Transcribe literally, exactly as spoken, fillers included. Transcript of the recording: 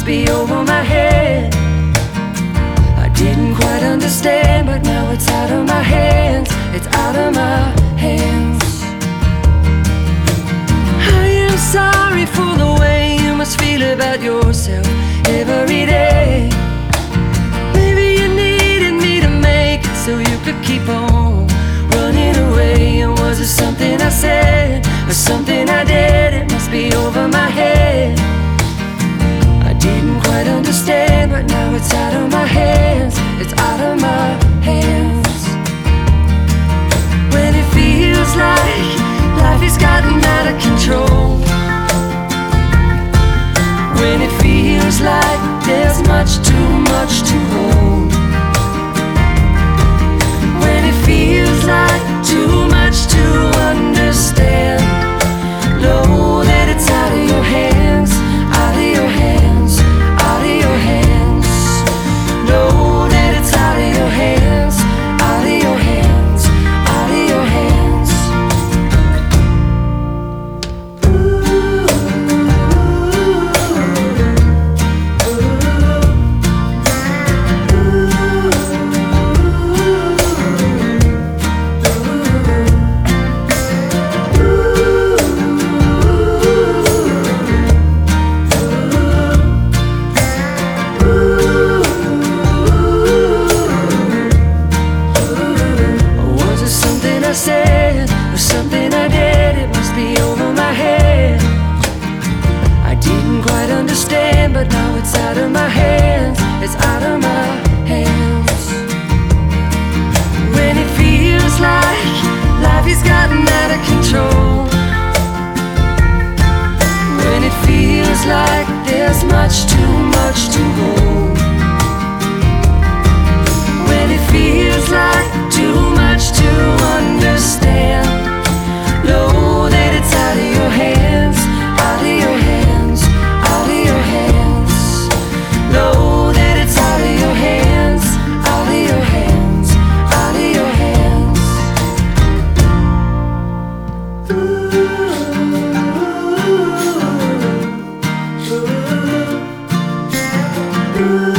be over my head. I didn't quite understand, but now it's out of my hands. It's out of my hands. I am sorry for the way you must feel about yourself every day. Maybe you needed me to make it so you could keep on running away. And was it something I said or something I did? It must be over my head. I didn't quite understand, but now it's out of my hands. It's out of my hands. When it feels like life has gotten out of control, when it feels like there's much too much to hold, when it feels like too much to understand, know that it's out of your hands, out of your hands, out of your hands. Know that it's out of your hands, out of your hands, out of your hands. I said or something I did, it must be over my head. I didn't quite understand, but now it's out of my hands. It's out of my hands. When it feels like life has gotten out of control, when it feels like there's much too much to hold, when it feels like too much to understand, know that it's out of your hands, out of your hands, out of your hands. Know that it's out of your hands, out of your hands, out of your hands. Ooh, ooh, ooh.